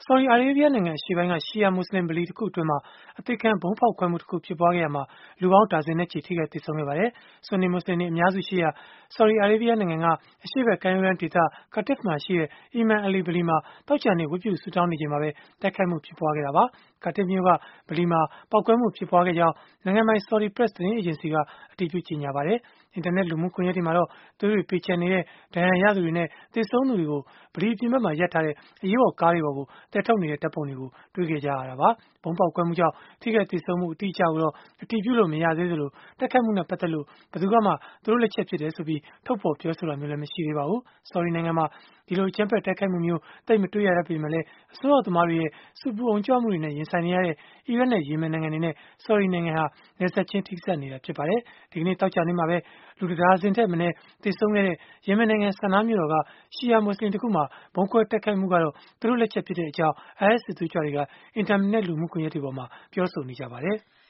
ဆော်ဒီအာရေဗျနိုင်ငံ အရှေ့ပိုင်းက ရှီယာမွတ်ဆလင်ဗလီတခုအတွင်း အသေခံဗုံးဖောက်ခွဲမှုတခု ဖြစ်ပွားခဲ့ရာမှာ လူပေါင်းဒါဇင်နဲ့ချီ ထိခိုက်သေဆုံးခဲ့ပါတယ်။ ဆွန်နီမွတ်ဆလင်တွေ အများစုရှိရာ ဆော်ဒီအာရေဗျနိုင်ငံက အရှေ့ဘက် ကမ်းရိုးတန်းဒေသ Qatif မှာရှိတဲ့ အီမန်အလီ ဗလီမှာ သောကြာနေ့ ဝတ်ပြုဆုတောင်းနေချိန်မှာပဲ တိုက်ခိုက်မှု ဖြစ်ပွားခဲ့တာပါ။ Qatif မြို့က ဗလီမှာ ပေါက်ကွဲမှု ဖြစ်ပွားခဲ့ကြောင်း နိုင်ငံပိုင် Saudi Press သတင်းအေဂျင်စီက အတည်ပြု ကြေညာပါတယ်။ အင်တာနက် လူမှုကွန်ရက်တွေမှာတော့ သွေးတွေပေကျန်နေတဲ့ ဒဏ်ရာရသူတွေနဲ့ သေဆုံးသူတွေကို ဗလီအပြင်ဘက်မှာ ရပ်ထားတဲ့ အရေးပေါ်ကားတွေပေါ် သယ်ထုတ်နေတဲ့ ဓာတ်ပုံတွေကို တွေ့ခဲ့ကြရတာပါ။ ဗုံးပေါက်ကွဲမှုကြောင့် ထိခိုက်သေဆုံးမှု အတိအကျကိုတော့ အတည်ပြုလို့ မရသေးသလို၊ တိုက်ခိုက်မှုနဲ့ ပတ်သက်လို့ ဘယ်သူကမှ သူတို့လက်ချက်ဖြစ်တယ်ဆိုပြီး ထုတ်ဖော်ပြောဆိုတာမျိုးလည်း မရှိသေးပါဘူး။ ဆော်ဒီနိုင်ငံမှာ ဒီလိုအကြမ်းဖက် တိုက်ခိုက်မှုမျိုး သိပ်မတွေ့ရတတ်ပေမဲ့လည်း အစွန်းရောက်သမားတွေရဲ့ ဆူပူအုံကြွမှုတွေနဲ့ ရင်ဆိုင်နေရတဲ့ အီရတ်နဲ့ ယီမင်နိုင်ငံတွေနဲ့ ဆော်ဒီနိုင်ငံဟာ နယ်စပ်ချင်း ထိစပ်နေတာ ဖြစ်ပါတယ်။ ဒီကနေ့ သောကြာနေ့မှာပဲ လူတဒါဇင်ထက်မနည်း သေဆုံးခဲ့တဲ့ ယီမင်နိုင်ငံ ဆာနားမြို့တော်က ရှီယာမွတ်ဆလင်တခုမှာ ဗုံးခွဲတိုက်ခိုက်မှုကတော့ သူတို့လက်ချက်ဖြစ်ကြောင်း IS စစ်သွေးကြွတွေက အင်တာနက် လူမှုကွန်ရက်တွေပေါ်မှာ ပြောဆိုနေကြပါတယ်။